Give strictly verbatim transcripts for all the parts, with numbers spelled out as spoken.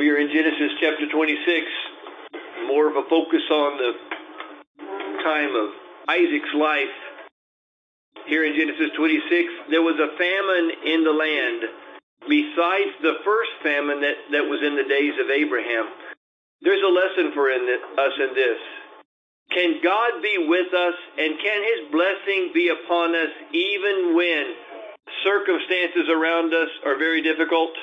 We are in Genesis chapter twenty-six, more of a focus on the time of Isaac's life. Here in Genesis twenty-six, there was a famine in the land besides the first famine that, that was in the days of Abraham. There's a lesson for in this, us in this. Can God be with us, and can His blessing be upon us even when circumstances around us are very difficult?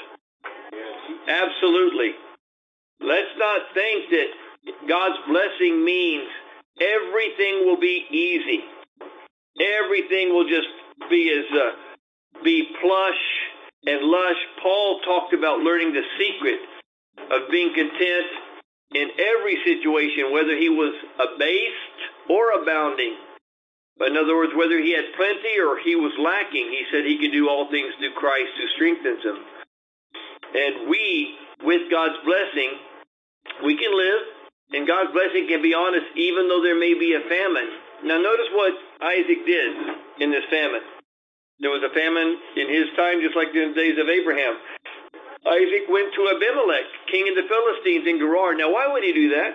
Absolutely. Let's not think that God's blessing means everything will be easy. Everything will just be as uh, be plush and lush. Paul talked about learning the secret of being content in every situation, whether he was abased or abounding. In other words, whether he had plenty or he was lacking, he said he can do all things through Christ who strengthens him. And we, with God's blessing, we can live, and God's blessing can be on us even though there may be a famine. Now notice what Isaac did in this famine. There was a famine in his time, just like in the days of Abraham. Isaac went to Abimelech, king of the Philistines in Gerar. Now why would he do that?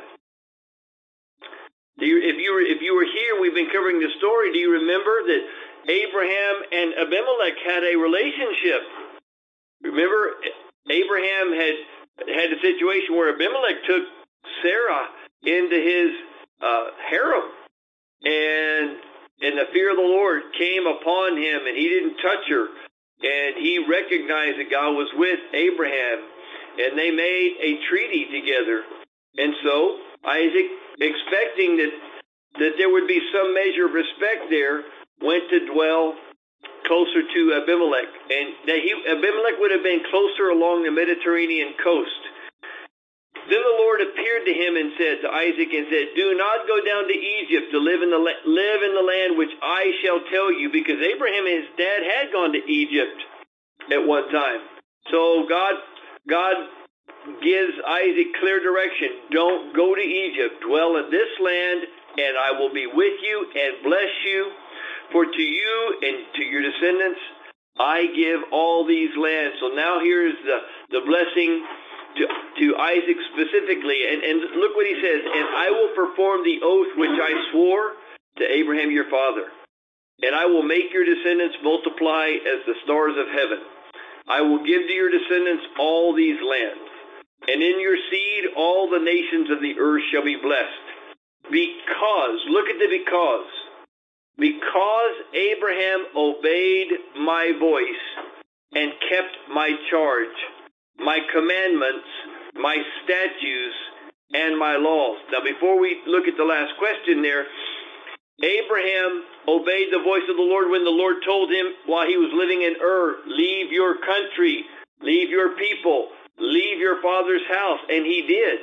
Do you, if you were, if you were here, we've been covering the story. Do you remember that Abraham and Abimelech had a relationship? Remember, Abraham had had a situation where Abimelech took Sarah into his uh, harem, and and the fear of the Lord came upon him, and he didn't touch her, and he recognized that God was with Abraham, and they made a treaty together. And so Isaac, expecting that that there would be some measure of respect there, went to dwell closer to Abimelech, and that he, Abimelech would have been closer along the Mediterranean coast. Then the Lord appeared to him and said to Isaac and said, "Do not go down to Egypt to live in the live in the land which I shall tell you," because Abraham and his dad had gone to Egypt at one time. So God God gives Isaac clear direction. Don't go to Egypt. Dwell in this land, and I will be with you and bless you. For to you and to your descendants I give all these lands. So now here's the, the blessing to, to Isaac specifically. And, and look what he says. "And I will perform the oath which I swore to Abraham your father. And I will make your descendants multiply as the stars of heaven. I will give to your descendants all these lands. And in your seed all the nations of the earth shall be blessed. Because," look at the because. "Because Abraham obeyed my voice and kept my charge, my commandments, my statutes, and my laws." Now, before we look at the last question there, Abraham obeyed the voice of the Lord when the Lord told him while he was living in Ur, "Leave your country, leave your people, leave your father's house," and he did.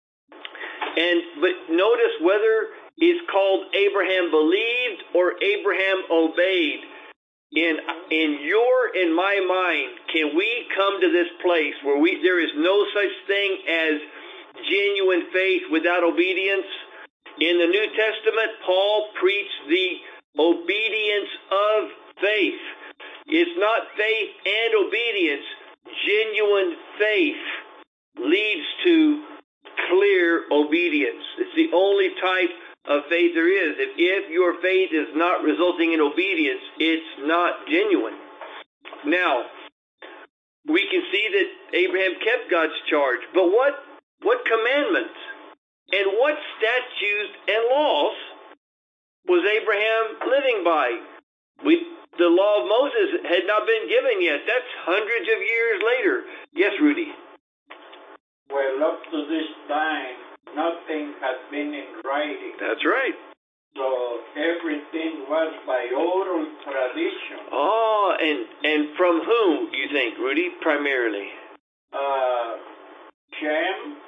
And but notice whether it's called Abraham believed or Abraham obeyed. In in your in my mind, can we come to this place where we there is no such thing as genuine faith without obedience? In the New Testament, Paul preached the obedience of faith. It's not faith and obedience. Genuine faith leads to clear obedience. It's the only type of faith there is. If, if your faith is not resulting in obedience, it's not genuine. Now, we can see that Abraham kept God's charge, but what what commandments and what statutes and laws was Abraham living by? We, the law of Moses had not been given yet. That's hundreds of years later. Yes, Rudy? Well, up to this time, nothing had been in writing. That's right. So everything was by oral tradition. Oh, and and from whom, you think, Rudy, primarily? Uh, Shem.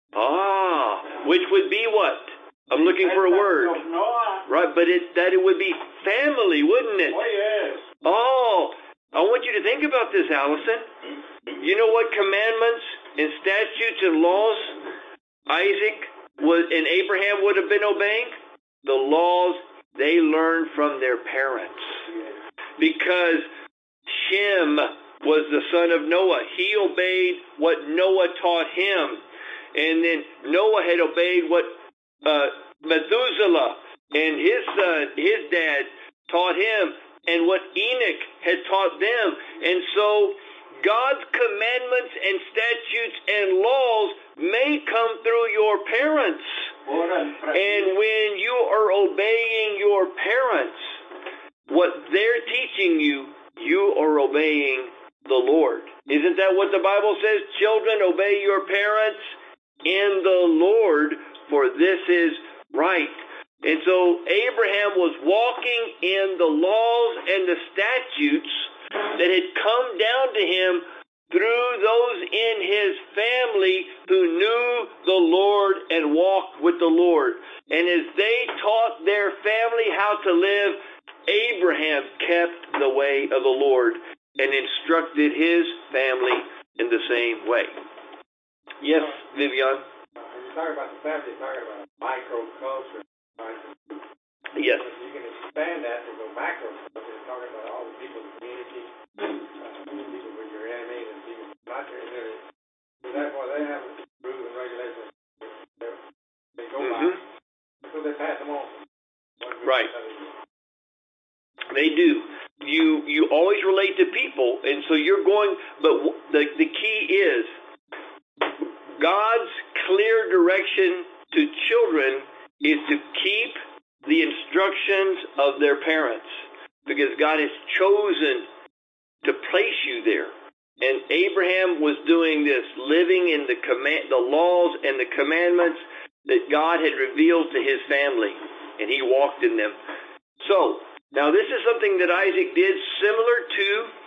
Ah, which would be what? I'm looking for a word. Of Noah. Right, but it that it would be family, wouldn't it? Oh, yes. Oh, I want you to think about this, Allison. You know what commandments and statutes and laws Isaac was, and Abraham would have been obeying? The laws they learned from their parents. Because Shem was the son of Noah. He obeyed what Noah taught him. And then Noah had obeyed what uh, Methuselah and his son, his dad, taught him, and what Enoch had taught them. And so God's commandments and statutes and laws may come through your parents. And when you are obeying your parents, what they're teaching you, you are obeying the Lord. Isn't that what the Bible says? Children, obey your parents in the Lord, for this is right. And so Abraham was walking in the laws and the statutes that had come down to him through those in his family who knew the Lord and walked with the Lord. And as they taught their family how to live, Abraham kept the way of the Lord and instructed his family in the same way. Yes, Vivian? You're talking about the family, you're talking about microculture. Yes. You can expand that to go macroculture. You're talking about all the people in the community, uh, people with your enemies and people not your enemies. So that's why they have rules and regulations. They go mm-hmm. by. So they pass them on. Right. They do. You you always relate to people, and so you're going, but the, the key is God's clear direction to children is to keep the instructions of their parents, because God has chosen to place you there. And Abraham was doing this, living in the command, the laws and the commandments that God had revealed to his family, and he walked in them. So, now this is something that Isaac did similar to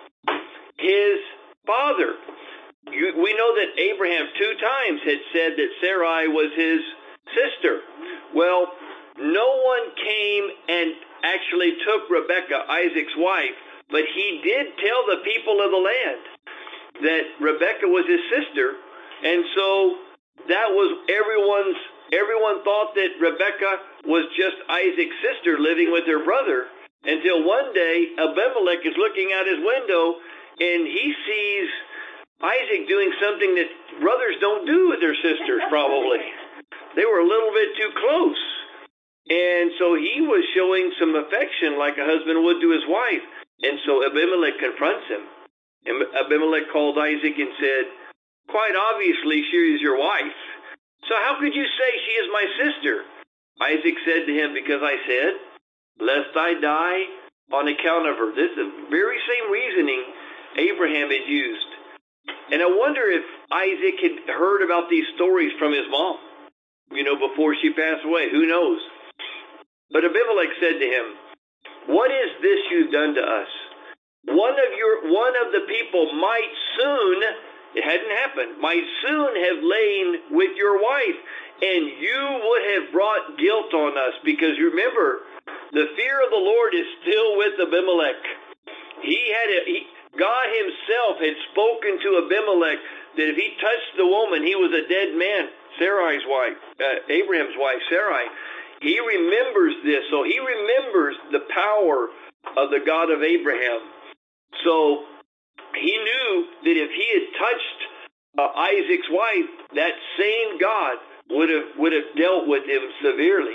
his father. You, we know that Abraham two times had said that Sarai was his sister. Well, no one came and actually took Rebekah, Isaac's wife, but he did tell the people of the land that Rebekah was his sister, and so that was everyone's, everyone thought that Rebekah was just Isaac's sister living with her brother, until one day Abimelech is looking out his window and he sees Isaac doing something that brothers don't do with their sisters, probably. They were a little bit too close. And so he was showing some affection like a husband would to his wife. And so Abimelech confronts him. And Abimelech called Isaac and said, "Quite obviously, she is your wife. So how could you say she is my sister?" Isaac said to him, "Because I said, lest I die on account of her." This is the very same reasoning Abraham had used. And I wonder if Isaac had heard about these stories from his mom, you know, before she passed away. Who knows? But Abimelech said to him, "What is this you've done to us? One of your, one of the people might soon," it hadn't happened, "might soon have lain with your wife, and you would have brought guilt on us." Because remember, the fear of the Lord is still with Abimelech. He had a, he, God himself had spoken to Abimelech that if he touched the woman, he was a dead man. Sarai's wife, uh, Abraham's wife, Sarai. He remembers this, so he remembers the power of the God of Abraham. So he knew that if he had touched uh, Isaac's wife, that same God would have would have dealt with him severely.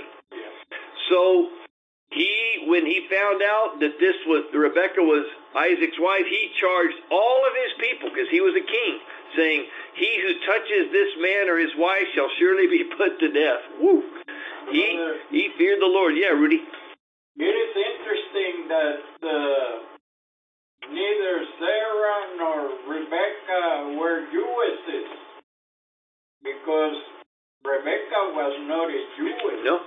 So he, when he found out that this was Rebekah was Isaac's wife, he charged all of his people, because he was a king, saying, "He who touches this man or his wife shall surely be put to death." Woo! He he feared the Lord. Yeah, Rudy. It is interesting that uh, neither Sarah nor Rebekah were Jewesses, because Rebekah was not a Jewess. No.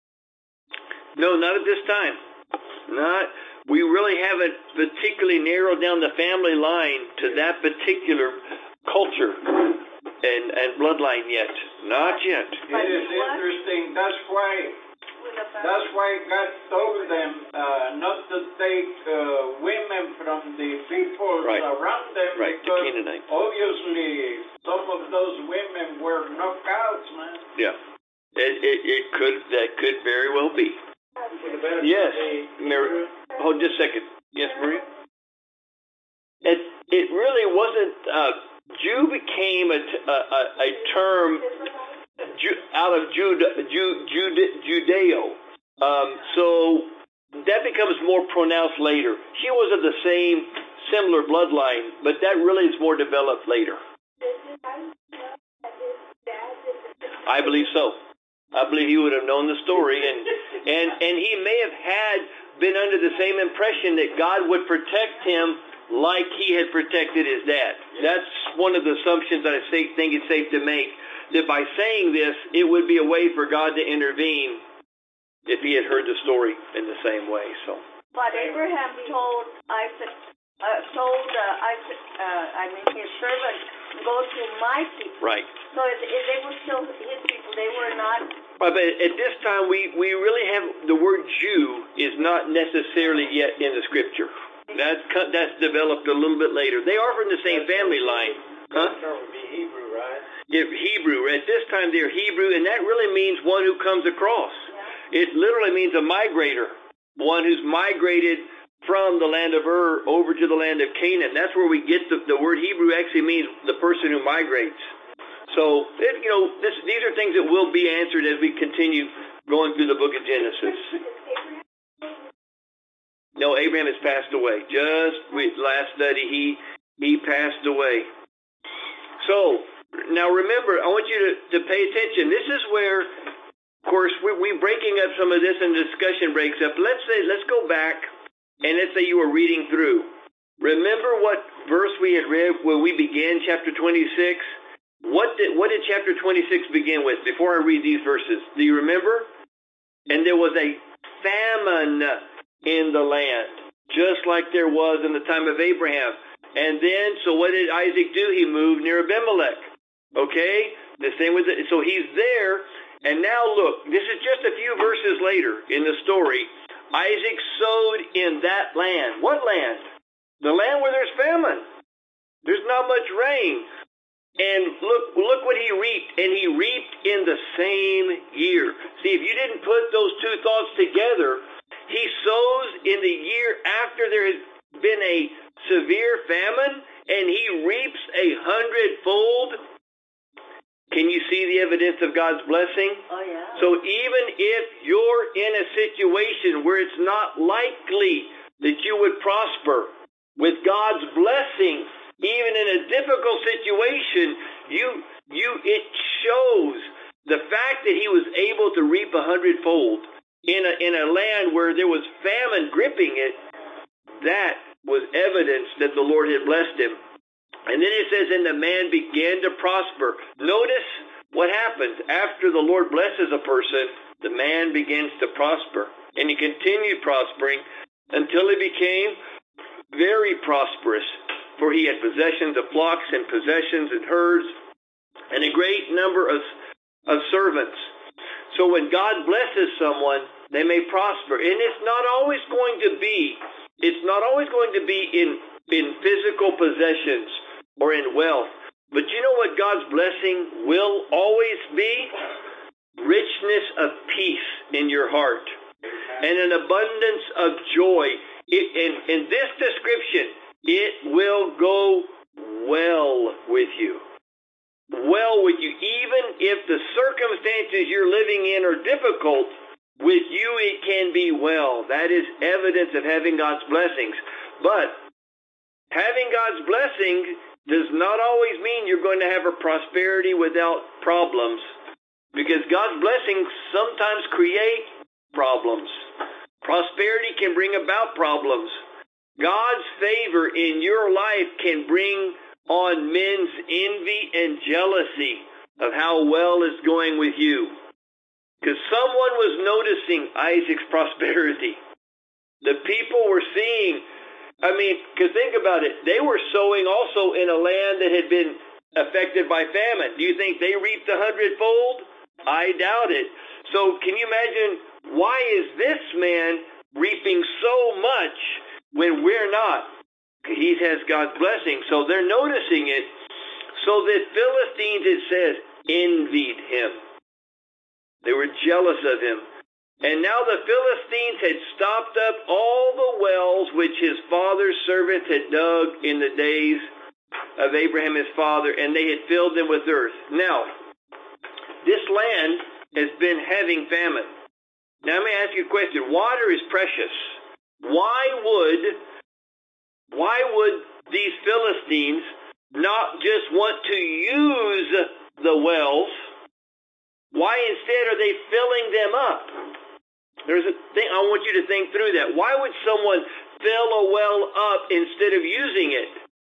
No, not at this time. Not. We really haven't particularly narrowed down the family line to that particular culture and, and bloodline yet. Not yet. It is interesting. That's why that's why God told them uh, not to take uh, women from the people right. around them. Right, because the Canaanites. Obviously, some of those women were knockouts, man. Yeah. It, it, it could, that could very well be. Yes, Mary. Hold just a second. Yes, Maria? At, it really wasn't, uh, Jew became a, a, a term out of Jude, Jude, Jude, Judeo. Um, so that becomes more pronounced later. She was of the same, similar bloodline, but that really is more developed later. I believe so. I believe he would have known the story, and and and he may have had been under the same impression that God would protect him like he had protected his dad. That's one of the assumptions that I think it's safe to make, that by saying this, it would be a way for God to intervene if he had heard the story in the same way. So, but Abraham told Isaac, uh, told uh, Isaac, uh, I mean his servant, go to my people. Right. So if, if they were still his people, they were not. Right, but at this time, we, we really have the word Jew is not necessarily yet in the scripture. That's that's developed a little bit later. They are from the same family line, huh? That would be Hebrew, right? Yeah, Hebrew. At this time, they're Hebrew, and that really means one who comes across. Yeah. It literally means a migrator, one who's migrated from the land of Ur over to the land of Canaan. That's where we get the, the word Hebrew actually means the person who migrates. So, it, you know, this, these are things that will be answered as we continue going through the book of Genesis. No, Abraham has passed away. Just with last study, he he passed away. So, now remember, I want you to, to pay attention. This is where, of course, we're, we're breaking up some of this and the discussion breaks up. Let's say, let's go back, and let's say you were reading through. Remember what verse we had read when we began chapter twenty-six? What did, what did chapter twenty-six begin with before I read these verses? Do you remember? And there was a famine in the land, just like there was in the time of Abraham. And then, so what did Isaac do? He moved near Abimelech. Okay? The same with it. So he's there, and now look, this is just a few verses later in the story. Isaac sowed in that land. What land? The land where there's famine. There's not much rain. And look, look what he reaped. And he reaped in the same year. See, if you didn't put those two thoughts together, he sows in the year after there has been a severe famine, and he reaps a hundredfold. Can you see the evidence of God's blessing? Oh, yeah. So even if you're in a situation where it's not likely that you would prosper, with God's blessing, even in a difficult situation, you you it shows the fact that he was able to reap a hundredfold in a in a land where there was famine gripping it. That was evidence that the Lord had blessed him. And then it says, and the man began to prosper. Notice what happens after the Lord blesses a person. The man begins to prosper, and he continued prospering until he became very prosperous. For he had possessions of flocks and possessions and herds and a great number of, of servants. So when God blesses someone, they may prosper. And it's not always going to be, it's not always going to be in, in physical possessions or in wealth. But you know what God's blessing will always be? Richness of peace in your heart and an abundance of joy. It, in, in this description, it will go well with you. Well with you. Even if the circumstances you're living in are difficult, with you it can be well. That is evidence of having God's blessings. But having God's blessing does not always mean you're going to have a prosperity without problems. Because God's blessings sometimes create problems. Prosperity can bring about problems. God's favor in your life can bring on men's envy and jealousy of how well it's going with you. Because someone was noticing Isaac's prosperity. The people were seeing, I mean, because think about it, they were sowing also in a land that had been affected by famine. Do you think they reaped a hundredfold? I doubt it. So can you imagine, why is this man reaping so much when we're not? He has God's blessing. So they're noticing it. So the Philistines, it says, envied him. They were jealous of him. And now the Philistines had stopped up all the wells which his father's servants had dug in the days of Abraham his father, and they had filled them with earth. Now, this land has been having famine. Now let me ask you a question. Water is precious. Why would, why would these Philistines not just want to use the wells? Why instead are they filling them up? There's a thing, I want you to think through that. Why would someone fill a well up instead of using it?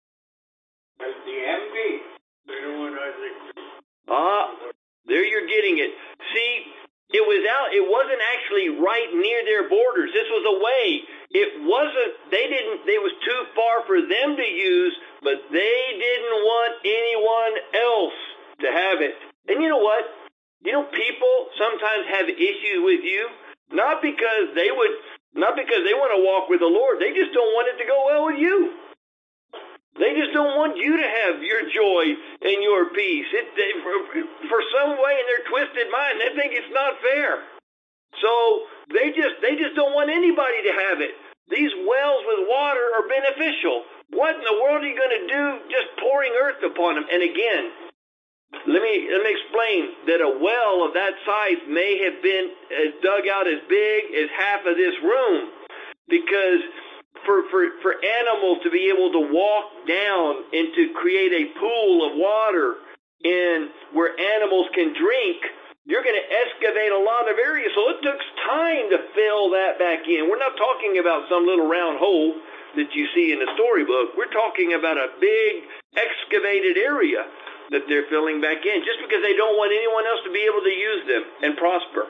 The envy. They don't want Isaac. Ah, there you're getting it. See, it was out. It wasn't actually right near their borders. This was away. It wasn't. They didn't. It was too far for them to use, but they didn't want anyone else to have it. And you know what? You know, people sometimes have issues with you, not because they would, not because they want to walk with the Lord. They just don't want it to go well with you. They just don't want you to have your joy and your peace. It, they, for, for some way in their twisted mind, they think it's not fair. So they just they just don't want anybody to have it. These wells with water are beneficial. What in the world are you going to do just pouring earth upon them? And again, let me let me explain that a well of that size may have been as dug out as big as half of this room, because For, for, for animals to be able to walk down and to create a pool of water in where animals can drink, you're going to excavate a lot of areas. So it took time to fill that back in. We're not talking about some little round hole that you see in the storybook. We're talking about a big excavated area that they're filling back in, just because they don't want anyone else to be able to use them and prosper.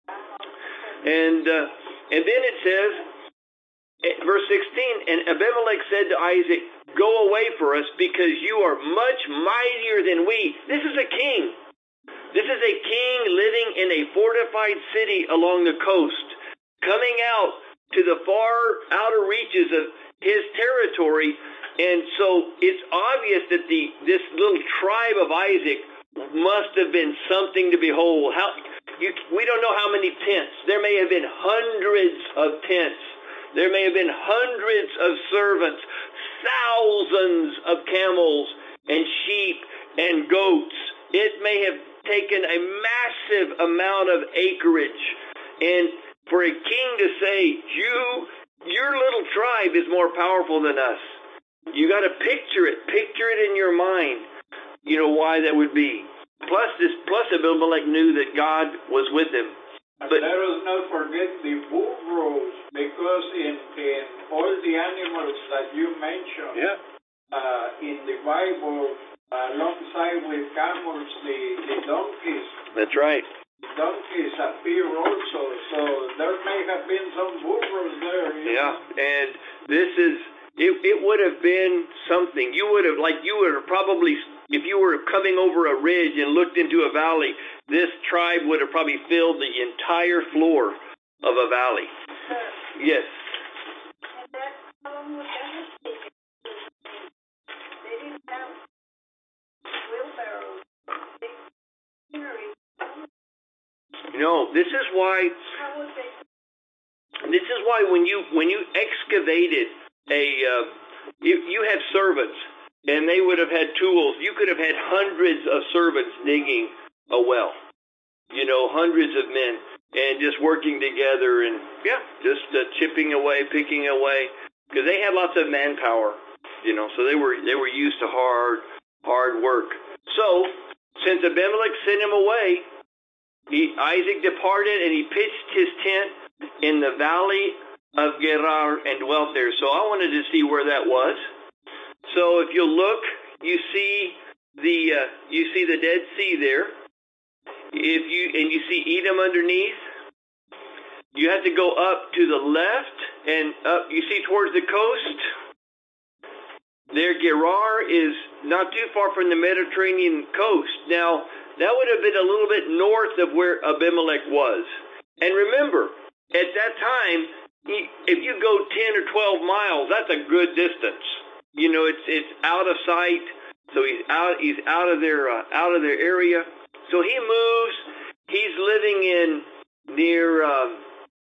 And uh, and then it says, verse sixteen, and Abimelech said to Isaac, go away for us, because you are much mightier than we. This is a king. This is a king living in a fortified city along the coast, coming out to the far outer reaches of his territory. And so it's obvious that the this little tribe of Isaac must have been something to behold. How you, we don't know how many tents. There may have been hundreds of tents. There may have been hundreds of servants, thousands of camels and sheep and goats. It may have taken a massive amount of acreage. And for a king to say, you, your little tribe is more powerful than us. You got to picture it. Picture it in your mind. You know why that would be. Plus, this, plus Abimelech knew that God was with him. But let us not forget the bullroes, because in, in all the animals that you mentioned, yeah. uh, in the Bible, uh, alongside with camels, the, the donkeys. That's right. The donkeys appear also, so there may have been some bullroes there. Yeah, know? And this is, it, it would have been something. You would have, like, you would have probably, if you were coming over a ridge and looked into a valley, this tribe would have probably filled the entire floor of a valley. Sir, yes. and that problem with them, they didn't have wheelbarrows, big machinery. No, this is why. How would they? This is why when you when you excavated a, uh, you, you had servants, and they would have had tools. You could have had hundreds of servants digging a well, you know, hundreds of men, and just working together and, yeah, just uh, chipping away, picking away, because they had lots of manpower, you know, so they were they were used to hard, hard work. So, since Abimelech sent him away, he, Isaac departed, and he pitched his tent in the valley of Gerar and dwelt there. So I wanted to see where that was. So if you look, you see the uh, you see the Dead Sea there. If you and you see Edom underneath, you have to go up to the left and up. You see towards the coast. There, Gerar is not too far from the Mediterranean coast. Now, that would have been a little bit north of where Abimelech was. And remember, at that time, if you go ten or twelve miles, that's a good distance. You know, it's it's out of sight. So he's out he's out of their uh, out of their area. So he moves. He's living in near, um,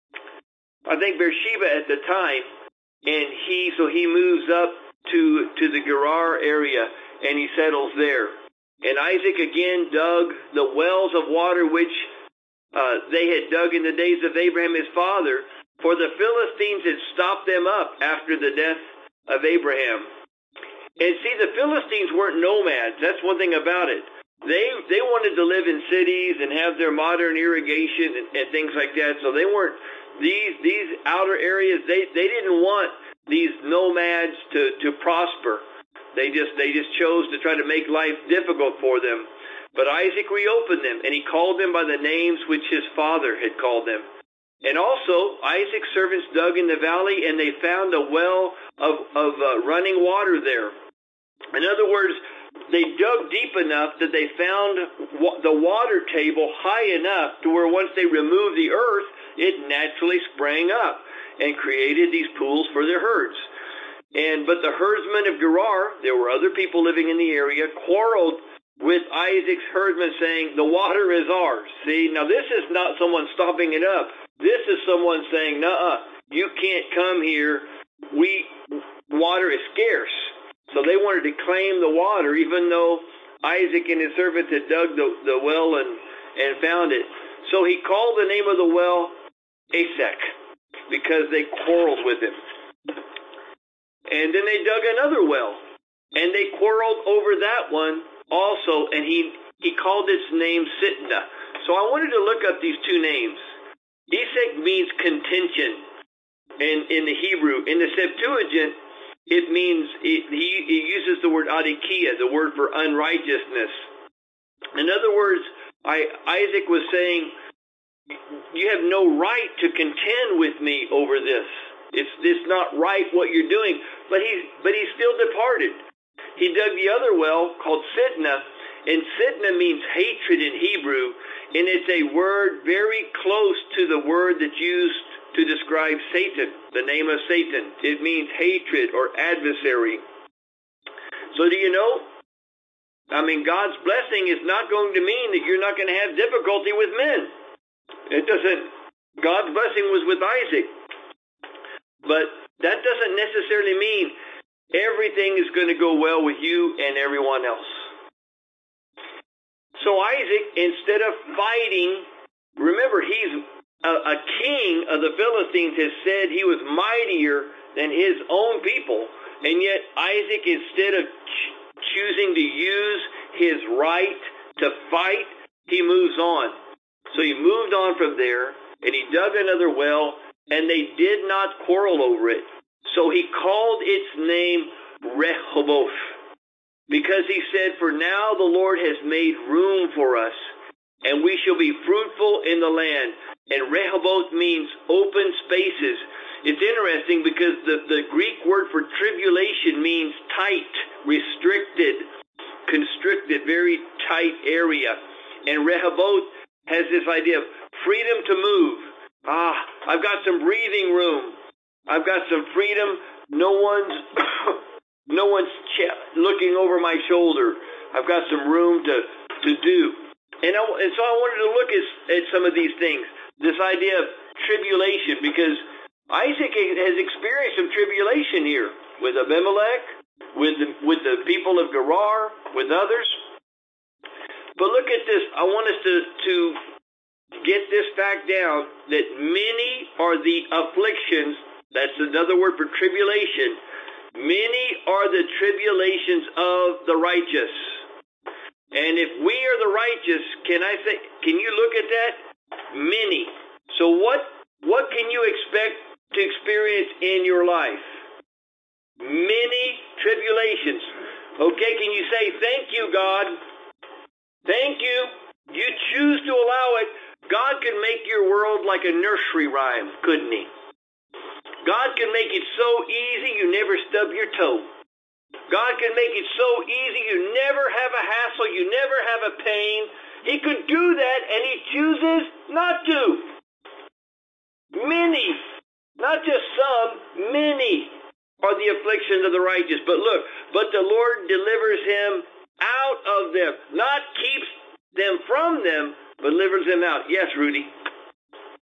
I think Beersheba at the time, and he so he moves up to to the Gerar area, and he settles there. And Isaac again dug the wells of water which uh, they had dug in the days of Abraham his father, for the Philistines had stopped them up after the death of Abraham. And see, the Philistines weren't nomads. That's one thing about it. They they wanted to live in cities and have their modern irrigation and, and things like that. So they weren't these these outer areas. They they didn't want these nomads to to prosper. They just they just chose to try to make life difficult for them. But Isaac reopened them, and he called them by the names which his father had called them. And also Isaac's servants dug in the valley, and they found a well of of uh, running water there. In other words, they dug deep enough that they found wa- the water table high enough to where once they removed the earth, it naturally sprang up and created these pools for their herds. And but the herdsmen of Gerar, there were other people living in the area, quarreled with Isaac's herdsmen, saying, "The water is ours." See, now this is not someone stopping it up. This is someone saying, "Nuh-uh, you can't come here. We water is scarce." So they wanted to claim the water, even though Isaac and his servants had dug the, the well and, and found it. So he called the name of the well Esek, because they quarreled with him. And then they dug another well, and they quarreled over that one also, and he, he called its name Sitnah. So I wanted to look up these two names. Esek means contention in, in the Hebrew. In the Septuagint, it means, it, he, he uses the word adikia, the word for unrighteousness. In other words, I, Isaac was saying, you have no right to contend with me over this. It's, it's not right what you're doing. But he, but he still departed. He dug the other well called Sitnah, and Sitnah means hatred in Hebrew, and it's a word very close to the word that's used to describe Satan, the name of Satan. It means hatred or adversary. So do you know? I mean, God's blessing is not going to mean that you're not going to have difficulty with men. It doesn't. God's blessing was with Isaac. But that doesn't necessarily mean everything is going to go well with you and everyone else. So Isaac, instead of fighting, remember, he's A, a king of the Philistines, has said he was mightier than his own people, and yet Isaac, instead of ch- choosing to use his right to fight, he moves on. So he moved on from there, and he dug another well, and they did not quarrel over it. So he called its name Rehoboth, because he said, "For now the Lord has made room for us, and we shall be fruitful in the land." And Rehoboth means open spaces. It's interesting because the, the Greek word for tribulation means tight, restricted, constricted, very tight area. And Rehoboth has this idea of freedom to move. Ah, I've got some breathing room. I've got some freedom. No one's no one's ch- looking over my shoulder. I've got some room to, to do. And, I, and so I wanted to look at, at some of these things. This idea of tribulation, because Isaac has experienced some tribulation here with Abimelech, with the, with the people of Gerar, with others. But look at this. I want us to, to get this fact down, that many are the afflictions. That's another word for tribulation. Many are the tribulations of the righteous. And if we are the righteous, can I say, can you look at that? Many. So what what can you expect to experience in your life? Many tribulations. Okay, can you say, "Thank you, God. Thank you. You choose to allow it." God can make your world like a nursery rhyme, couldn't he? God can make it so easy you never stub your toe. God can make it so easy you never have a hassle, you never have a pain. He could do that, and he chooses not to. Many, not just some, many are the afflictions of the righteous. But look, but the Lord delivers him out of them, not keeps them from them, but delivers them out. Yes, Rudy?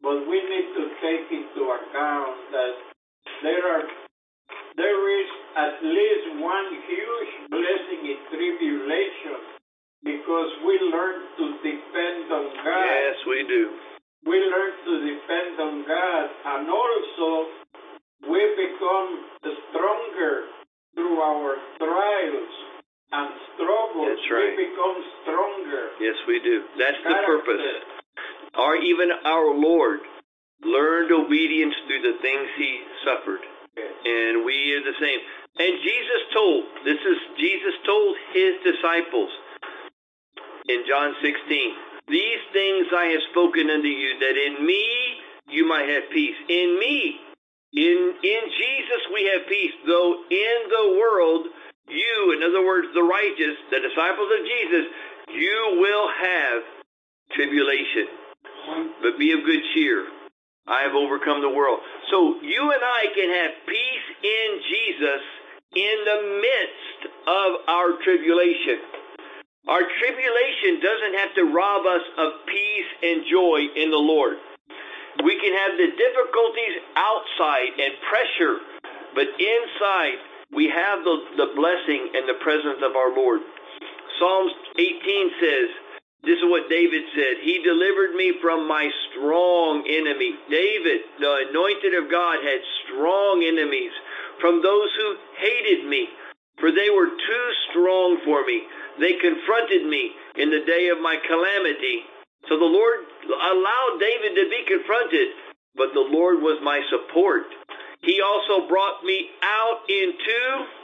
but we need to take into account that there are there is at least one huge blessing in tribulation, because we learn to depend on God. Yes, we do. We learn to depend on God, and also we become stronger through our trials and struggles. That's right. We become stronger. Yes, we do. That's the Character. purpose. Our, even our Lord learned obedience through the things he suffered. Yes. And we are the same. And Jesus told, this is, Jesus told his disciples in John sixteen, these things I have spoken unto you, that in me you might have peace. In me, in, in Jesus we have peace, though in the world you, in other words, the righteous, the disciples of Jesus, you will have tribulation. But be of good cheer. I have overcome the world. So you and I can have peace in Jesus in the midst of our tribulation. Our tribulation doesn't have to rob us of peace and joy in the Lord. We can have the difficulties outside and pressure, but inside we have the, the blessing and the presence of our Lord. Psalms eighteen says, this is what David said, he delivered me from my strong enemy. David, the anointed of God, had strong enemies from those who hated me, for they were too strong for me. They confronted me in the day of my calamity. So the Lord allowed David to be confronted, but the Lord was my support. He also brought me out into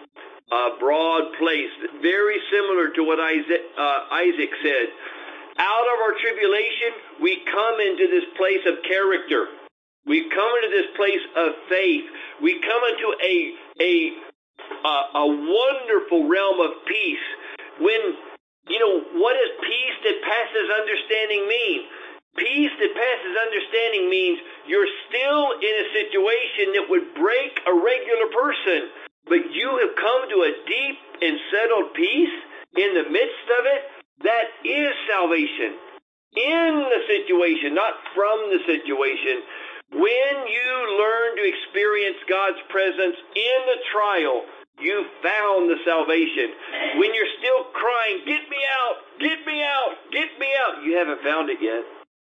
a broad place, very similar to what Isaac, uh, Isaac said. Out of our tribulation, we come into this place of character. We come into this place of faith. We come into a a a, a wonderful realm of peace. When, you know, what does peace that passes understanding mean? Peace that passes understanding means you're still in a situation that would break a regular person, but you have come to a deep and settled peace in the midst of it. That is salvation. In the situation, not from the situation. When you learn to experience God's presence in the trial, you found the salvation. When you're still crying, get me out, get me out, get me out, you haven't found it yet.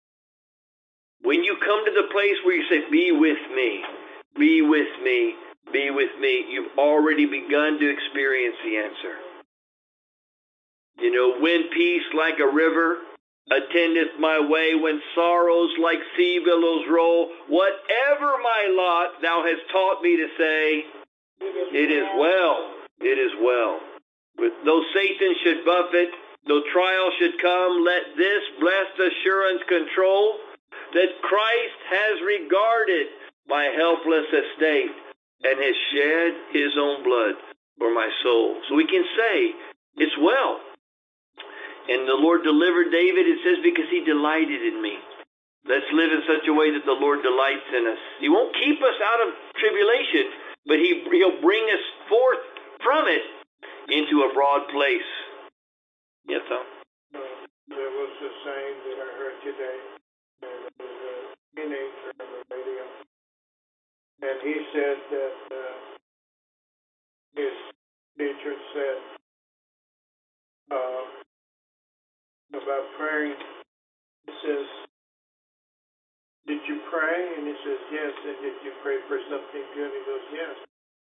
When you come to the place where you say, be with me, be with me, be with me, you've already begun to experience the answer. You know, when peace like a river attendeth my way, when sorrows like sea billows roll, whatever my lot thou hast taught me to say, it is well, it is well. But though Satan should buffet, though trial should come, let this blessed assurance control, that Christ has regarded my helpless estate and has shed his own blood for my soul. So we can say, it's well. And the Lord delivered David, it says, because he delighted in me. Let's live in such a way that the Lord delights in us. He won't keep us out of tribulation, but he, he'll bring us forth from it into a broad place. Yes, Tom? Uh, there was a saying that I heard today, and it was a teenager on the radio, and he said that uh, his teacher said, uh, about praying, he says, did you pray? And he says, yes. And did you pray for something good? He goes, yes.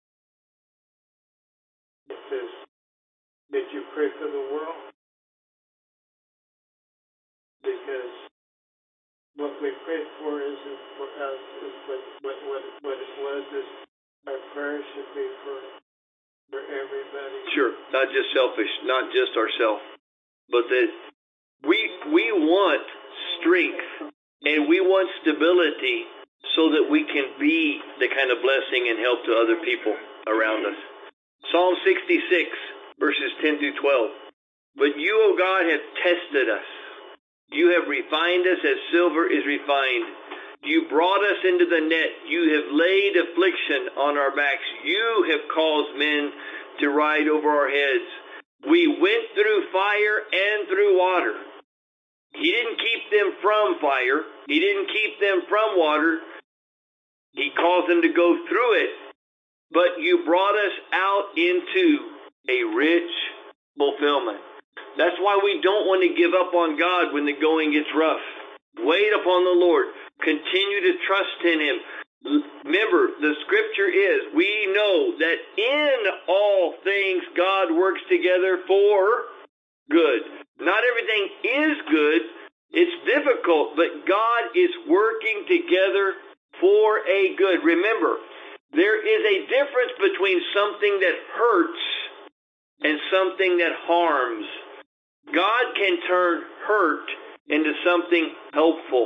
He says, did you pray for the world? Because what we prayed for isn't for us, is what, what, what, what it was is our prayers should be for, for everybody. Sure, not just selfish, not just ourselves, but that We we want strength and we want stability so that we can be the kind of blessing and help to other people around us. Psalm sixty-six, verses ten through twelve. But you, O God, have tested us. You have refined us as silver is refined. You brought us into the net. You have laid affliction on our backs. You have caused men to ride over our heads. We went through fire and through water, He didn't keep them from fire. He didn't keep them from water. He caused them to go through it. But you brought us out into a rich fulfillment. That's why we don't want to give up on God when the going gets rough. Wait upon the Lord. Continue to trust in Him. Remember, the scripture is, we know that in all things God works together for good. Not everything is good. It's difficult, but God is working together for a good. Remember, there is a difference between something that hurts and something that harms. God can turn hurt into something helpful.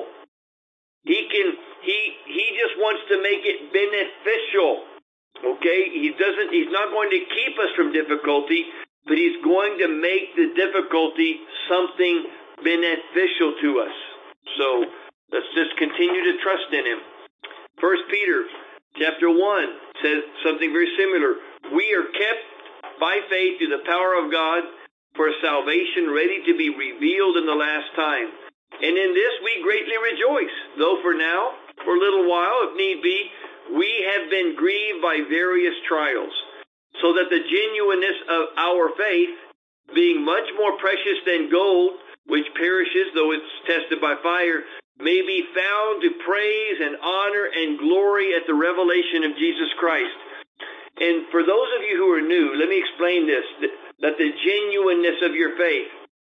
He can, he, he just wants to make it beneficial. Okay? He doesn't, he's not going to keep us from difficulty, but he's going to make the difficulty something beneficial to us. So let's just continue to trust in him. First Peter chapter one says something very similar. We are kept by faith through the power of God for salvation ready to be revealed in the last time. And in this we greatly rejoice, though for now, for a little while, if need be, we have been grieved by various trials, so that the genuineness of our faith, being much more precious than gold, which perishes though it's tested by fire, may be found to praise and honor and glory at the revelation of Jesus Christ. And for those of you who are new, let me explain this, that the genuineness of your faith.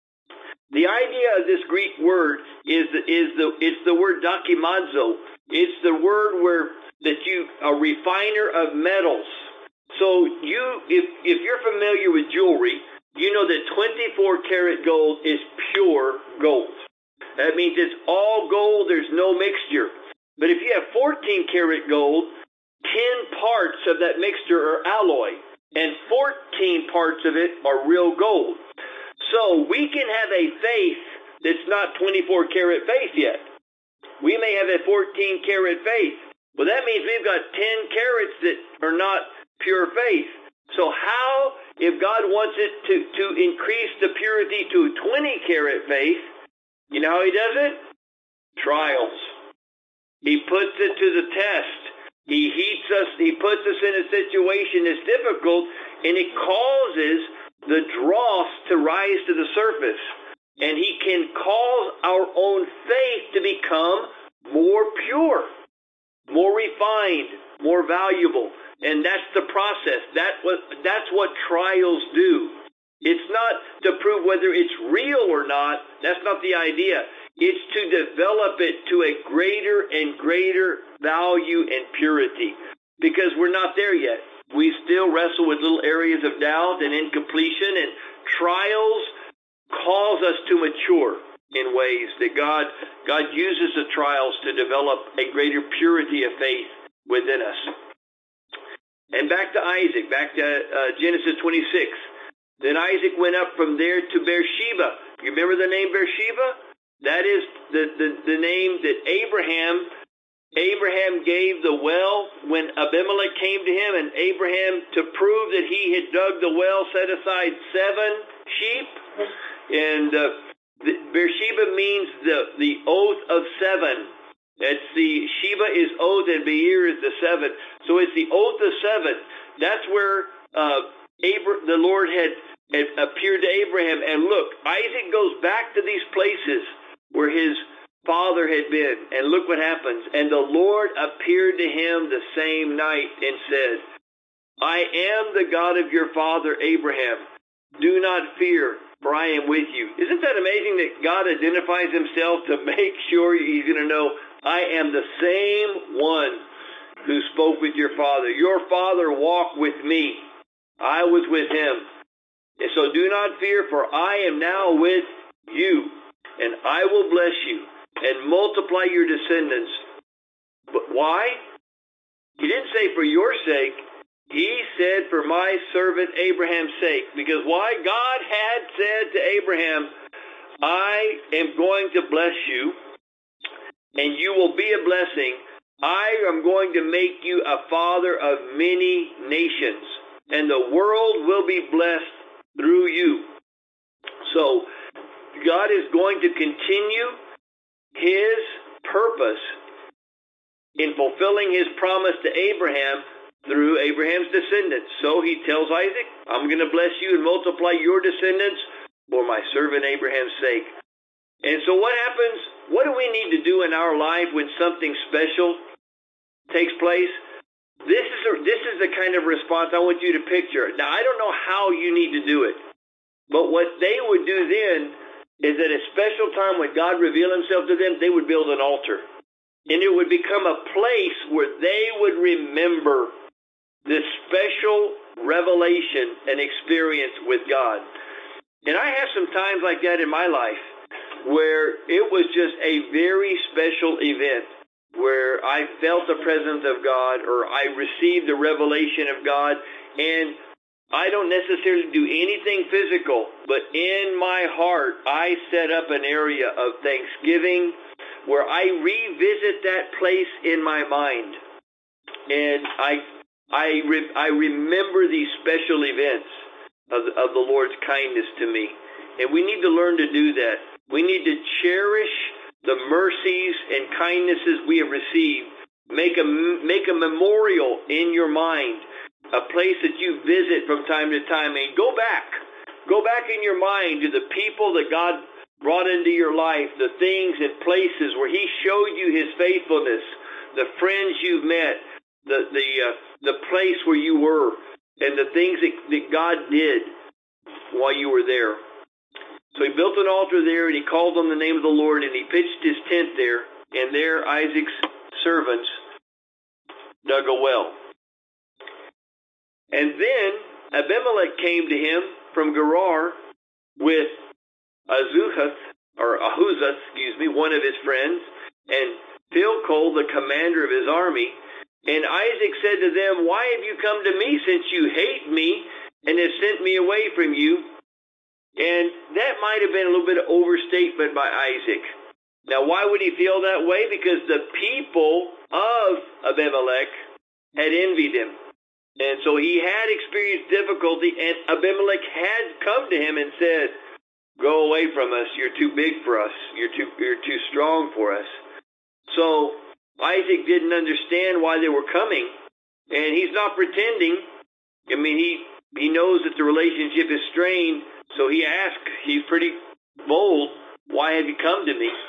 The idea of this Greek word is the, is the it's the word dokimazo. It's the word where that you a refiner of metals. So you, if if you're familiar with jewelry, you know that twenty-four karat gold is pure gold. That means it's all gold. There's no mixture. But if you have fourteen karat gold, ten parts of that mixture are alloy, and fourteen parts of it are real gold. So we can have a faith that's not twenty-four karat faith yet. We may have a fourteen karat faith. Well, that means we've got ten carats that are not pure faith. So how, if God wants it to, to increase the purity to twenty karat faith, you know how he does it? Trials. He puts it to the test. He heats us, he puts us in a situation that's difficult, and it causes the dross to rise to the surface. And he can cause our own faith to become more pure, more refined, more valuable. And that's the process. That what, that's what trials do. It's not to prove whether it's real or not. That's not the idea. It's to develop it to a greater and greater value and purity. Because we're not there yet. We still wrestle with little areas of doubt and incompletion, and trials cause us to mature in ways that God, God uses the trials to develop a greater purity of faith within us. And back to Isaac, back to uh, Genesis twenty-six. Then Isaac went up from there to Beersheba. You remember the name Beersheba? That is the, the, the name that Abraham, Abraham gave the well when Abimelech came to him, and Abraham, to prove that he had dug the well, set aside seven sheep. And uh, the, Beersheba means the, the oath of seven. That's the, Sheba is oath and Beer is the seven. So it's the oath of seven. That's where uh, Abra- the Lord had, had appeared to Abraham. And look, Isaac goes back to these places where his father had been. And look what happens. And the Lord appeared to him the same night and said, I am the God of your father Abraham. Do not fear, for I am with you. Isn't that amazing that God identifies himself to make sure he's going to know, I am the same one who spoke with your father. Your father walked with me. I was with him. And so do not fear, for I am now with you, and I will bless you and multiply your descendants. But why? He didn't say for your sake. He said for my servant Abraham's sake. Because why? God had said to Abraham, I am going to bless you, and you will be a blessing. I am going to make you a father of many nations, and the world will be blessed through you. So God is going to continue his purpose in fulfilling his promise to Abraham through Abraham's descendants. So he tells Isaac, I'm going to bless you and multiply your descendants for my servant Abraham's sake. And so what happens? What do we need to do in our life when something special takes place? This is a, this is the kind of response I want you to picture. Now, I don't know how you need to do it, but what they would do then is at a special time when God revealed himself to them, they would build an altar. And it would become a place where they would remember this special revelation and experience with God. And I have some times like that in my life where it was just a very special event, where I felt the presence of God, or I received the revelation of God, and I don't necessarily do anything physical, but in my heart, I set up an area of thanksgiving where I revisit that place in my mind. And I I, re, I remember these special events of, of the Lord's kindness to me. And we need to learn to do that. We need to cherish the mercies and kindnesses we have received. Make a, make a memorial in your mind, a place that you visit from time to time, and go back. Go back in your mind to the people that God brought into your life, the things and places where he showed you his faithfulness, the friends you've met, the the uh, the place where you were, and the things that, that God did while you were there. So he built an altar there, and he called on the name of the Lord, and he pitched his tent there, and there Isaac's servants dug a well. And then Abimelech came to him from Gerar with Azuhath, or Ahuzath, excuse me, one of his friends, and Philcol, the commander of his army. And Isaac said to them, why have you come to me, since you hate me and have sent me away from you? And that might have been a little bit of overstatement by Isaac. Now, why would he feel that way? Because the people of Abimelech had envied him. And so he had experienced difficulty, and Abimelech had come to him and said, go away from us. You're too big for us. You're too, you're too strong for us. So Isaac didn't understand why they were coming, and he's not pretending. I mean, he, he knows that the relationship is strained, so he asked, he's pretty bold, why have you come to me?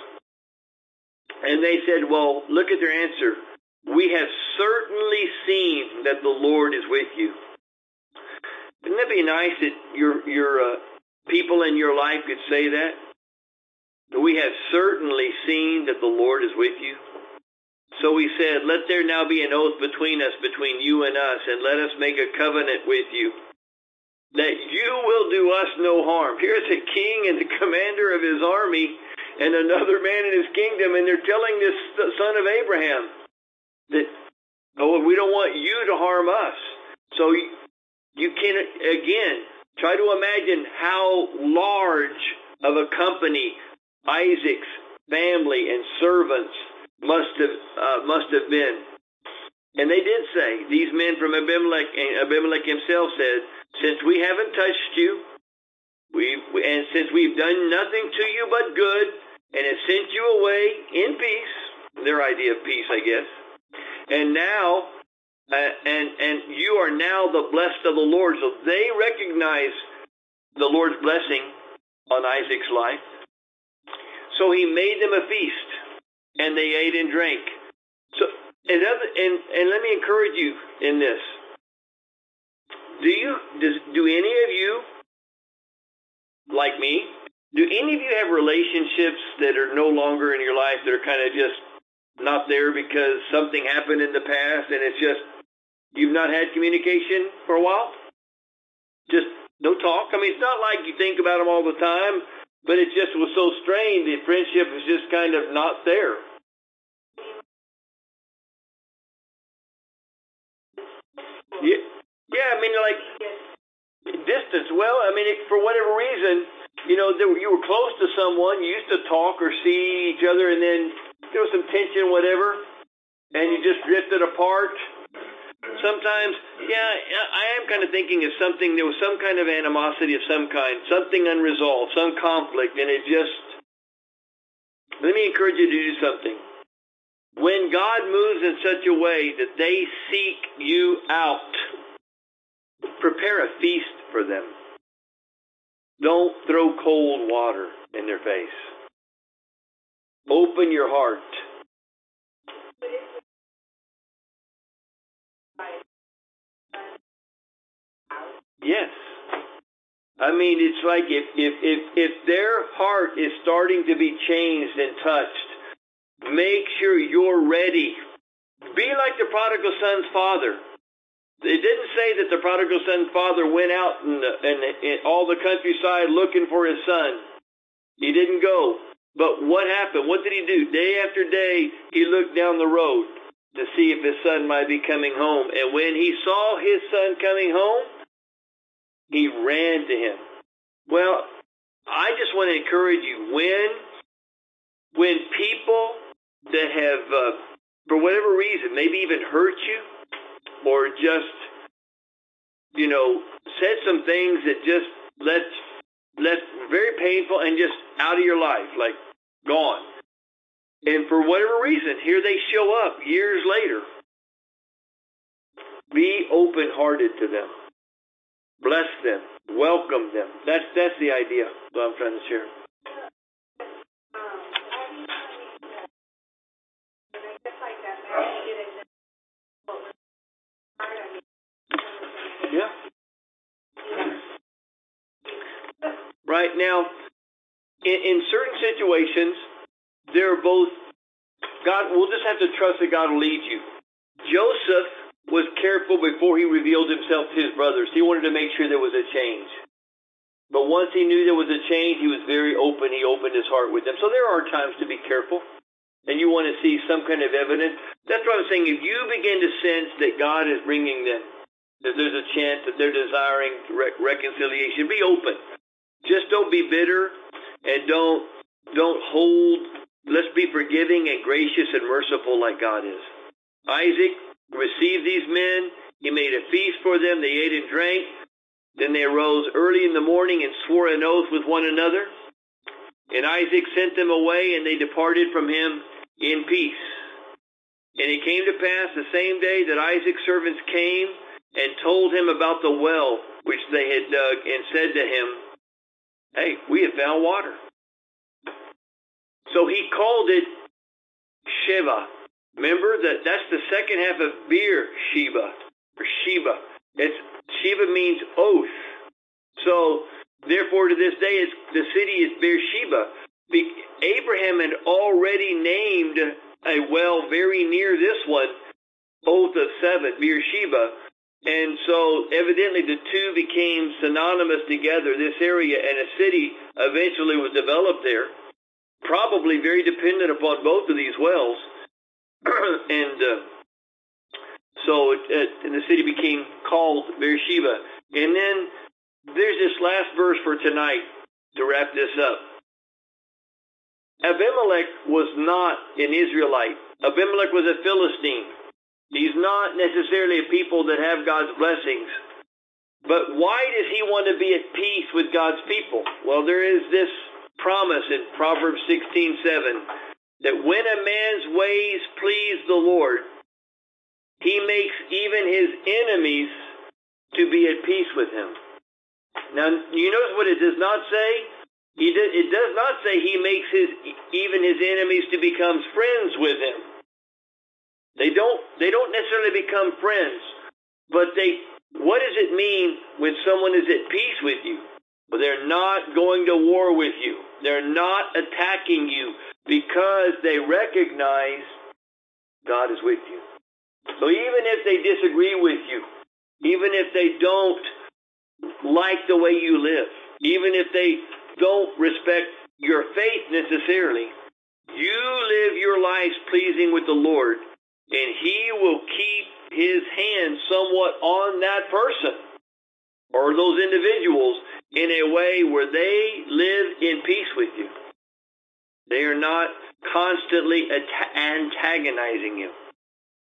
And they said, well, look at their answer. We have certainly seen that the Lord is with you. Wouldn't that be nice that your, your uh, people in your life could say that? We have certainly seen that the Lord is with you. So we said, let there now be an oath between us, between you and us, and let us make a covenant with you, that you will do us no harm. Here's a king and the commander of his army and another man in his kingdom, and they're telling this son of Abraham that, oh, we don't want you to harm us. So you, you can, again, try to imagine how large of a company Isaac's family and servants must have uh, must have been. And they did say, these men from Abimelech, and Abimelech himself said, since we haven't touched you, we've, and since we've done nothing to you but good, and have sent you away in peace, their idea of peace, I guess, and now, uh, and and you are now the blessed of the Lord. So they recognize the Lord's blessing on Isaac's life. So he made them a feast, and they ate and drank. So, and, other, and, and let me encourage you in this. Do you, does, do any of you, like me, do any of you have relationships that are no longer in your life, that are kind of just not there because something happened in the past and it's just, you've not had communication for a while? Just no talk? I mean, it's not like you think about them all the time, but it just was so strained, the friendship was just kind of not there. Yeah, yeah, I mean, like, distance. Well, I mean, it, for whatever reason, you know, there, you were close to someone, you used to talk or see each other, and then there was some tension, whatever, and you just drifted apart. Sometimes, yeah, I am kind of thinking of something, there was some kind of animosity of some kind, something unresolved, some conflict, and it just, let me encourage you to do something. When God moves in such a way that they seek you out, prepare a feast for them. Don't throw cold water in their face. Open your heart. Yes. I mean, it's like if, if, if, if their heart is starting to be changed and touched, make sure you're ready. Be like the prodigal son's father. It didn't say that the prodigal son's father went out in, the, in, the, in all the countryside looking for his son. He didn't go. But what happened? What did he do? Day after day, he looked down the road to see if his son might be coming home. And when he saw his son coming home, he ran to him. Well, I just want to encourage you, when, when people that have, uh, for whatever reason, maybe even hurt you, or just, you know, said some things that just left, left very painful and just out of your life, like gone. And for whatever reason, here they show up years later. Be open-hearted to them. Bless them. Welcome them. That's that's the idea that I'm trying to share. Yeah. Right now, in, in certain situations, they're both, God, we'll just have to trust that God will lead you. Joseph was careful before he revealed himself to his brothers. He wanted to make sure there was a change. But once he knew there was a change, he was very open. He opened his heart with them. So there are times to be careful, and you want to see some kind of evidence. That's what I'm saying. If you begin to sense that God is bringing them, that there's a chance that they're desiring re- reconciliation, be open. Just don't be bitter, and don't don't hold. Let's be forgiving and gracious and merciful like God is. Isaac received these men. He made a feast for them. They ate and drank. Then they arose early in the morning and swore an oath with one another. And Isaac sent them away, and they departed from him in peace. And it came to pass the same day that Isaac's servants came and told him about the well which they had dug, and said to him, "Hey, we have found water." So he called it Sheba. Remember that that's the second half of Beer Sheba, or Sheba. It's, Sheba means oath. So therefore to this day it's, the city is Beersheba. Abraham had already named a well very near this one, Oath of Seven, Beersheba. And so evidently the two became synonymous together, this area, and a city eventually was developed there, probably very dependent upon both of these wells. and uh, so it, it, and the city became called Beersheba. And then there's this last verse for tonight to wrap this up. Abimelech was not an Israelite. Abimelech was a Philistine. He's not necessarily a people that have God's blessings. But why does he want to be at peace with God's people? Well, there is this promise in Proverbs sixteen seven. That when a man's ways please the Lord, he makes even his enemies to be at peace with him. Now, you notice what it does not say? He did, it does not say he makes his even his enemies to become friends with him. They don't, they don't necessarily become friends. But they, what does it mean when someone is at peace with you? Well, they're not going to war with you. They're not attacking you, because they recognize God is with you. So even if they disagree with you, even if they don't like the way you live, even if they don't respect your faith necessarily, you live your lives pleasing with the Lord, and he will keep his hand somewhat on that person or those individuals in a way where they live in peace with you. They are not constantly antagonizing you.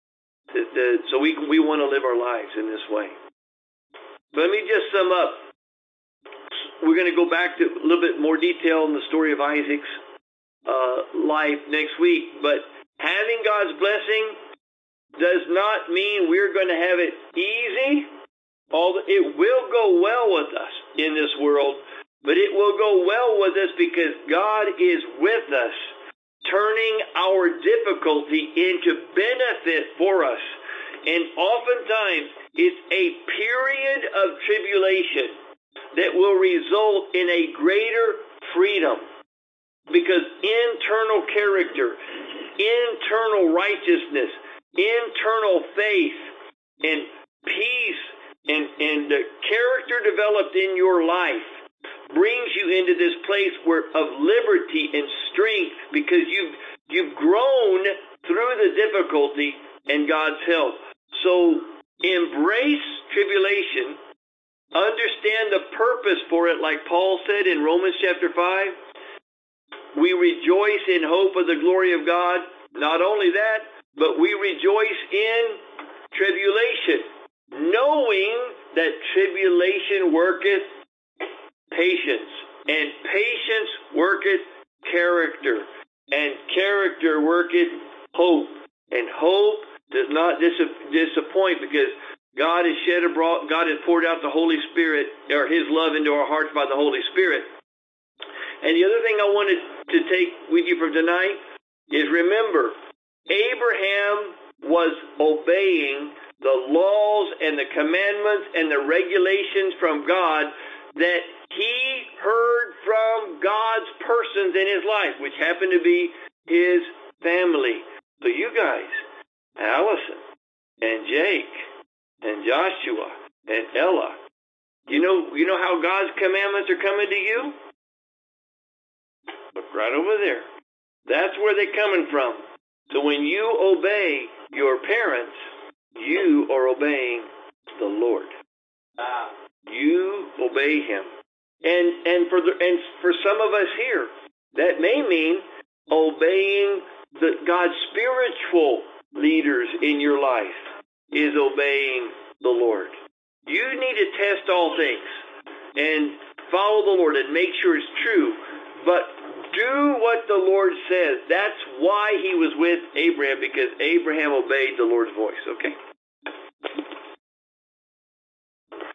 The, the, so we we want to live our lives in this way. But let me just sum up. We're going to go back to a little bit more detail in the story of Isaac's uh, life next week. But having God's blessing does not mean we're going to have it easy. Although it will go well with us in this world, but it will go well with us because God is with us, turning our difficulty into benefit for us. And oftentimes, it's a period of tribulation that will result in a greater freedom. Because internal character, internal righteousness, internal faith, and peace, and, and the character developed in your life brings you into this place where of liberty and strength, because you've you've grown through the difficulty and God's help. So embrace tribulation, understand the purpose for it, like Paul said in Romans chapter five. We rejoice in hope of the glory of God. Not only that, but we rejoice in tribulation, knowing that tribulation worketh patience, and patience worketh character, and character worketh hope, and hope does not dis- disappoint, because God has shed abroad, God has poured out the Holy Spirit, or His love into our hearts by the Holy Spirit. And the other thing I wanted to take with you from tonight is, remember, Abraham was obeying the laws and the commandments and the regulations from God that he heard from God's persons in his life, which happened to be his family. So you guys, Allison and Jake and Joshua and Ella, you know, you know how God's commandments are coming to you? Look right over there. That's where they're coming from. So when you obey your parents, you are obeying the Lord. Ah. You obey Him. And and for the and for some of us here, that may mean obeying the God's spiritual leaders in your life is obeying the Lord. You need to test all things and follow the Lord and make sure it's true. But do what the Lord says. That's why He was with Abraham, because Abraham obeyed the Lord's voice. Okay?